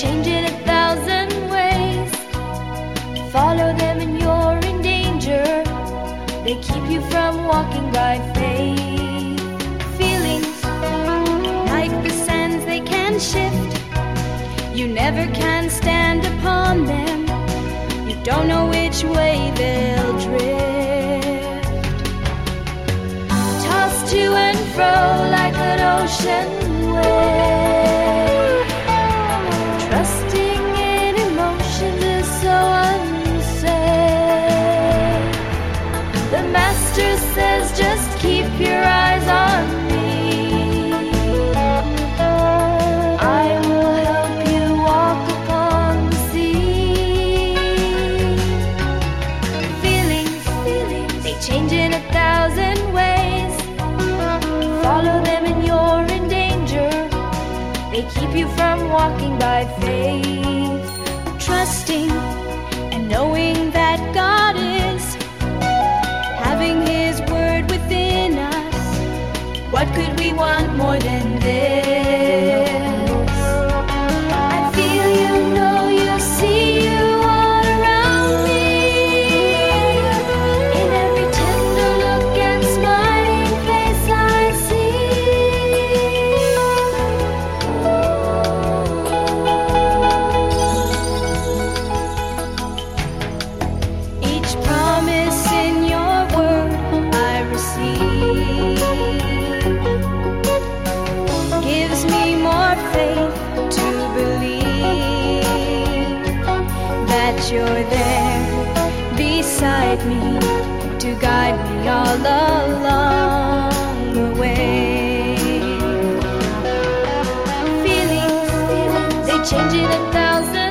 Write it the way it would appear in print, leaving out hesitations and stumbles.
change in 1,000 ways. Follow them and you're in danger. They keep you from walking by faith. Feelings, like the sands, they can shift. You never can stand upon them. You don't know which way they'll drift. Tossed to and fro like an ocean wave. Trusting in emotions is so unsafe. The master says just keep your eyes on me. I will help you walk upon the sea. Feelings, they change in 1,000 ways. Follow them and you're in danger. They keep you from walking by faith. Trusting and knowing that God is, having His word within us. What could we want more than this? I feel you, know you, see you all around me. In every tender look and smiling face I see. Each promise in your word I receive gives me more faith to believe that you're there beside me to guide me all along the way. Feelings, they change in 1,000